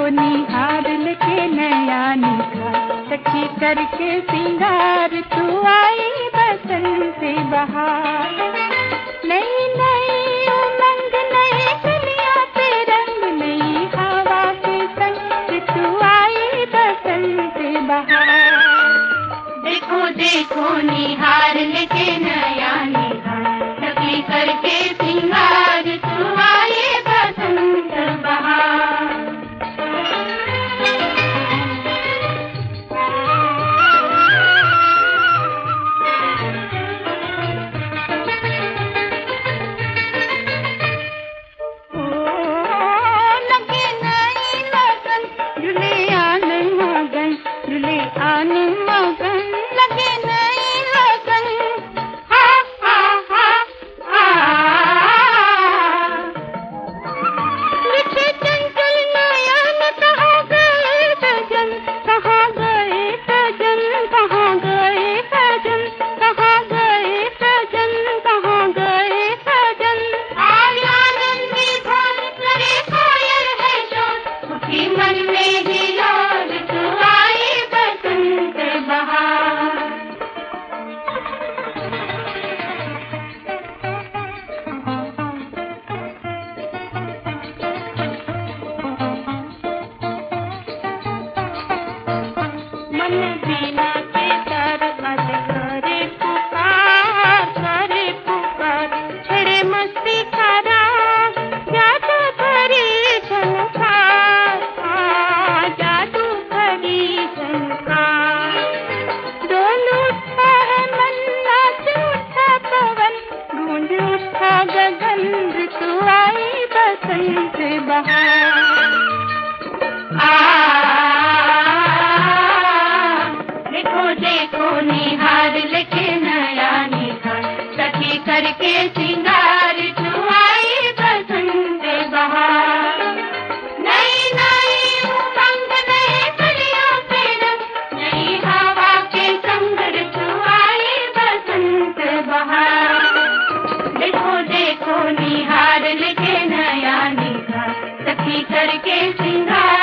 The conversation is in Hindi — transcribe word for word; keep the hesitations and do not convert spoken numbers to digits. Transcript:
निहार लेके नया निखार, सखी करके सिंगार तू आई बसंत बहार। नई नई उमंग नई कलियां पे रंग, नई हवा के संग तू आई बसंत बहार। देखो देखो निहार लेके नया निहार, सखी करके सिंगार तू आई बसंत बहार। देखो देखो निहार लेके नया निहार, सखी करके सिंगार तू आई बसंत बहार। नई नई उमंग नई कलियों पे रंग, नई हवा के संग तू आई बसंत बहार। देखो देखो निहार लेके नया निहार, सखी करके सिंगार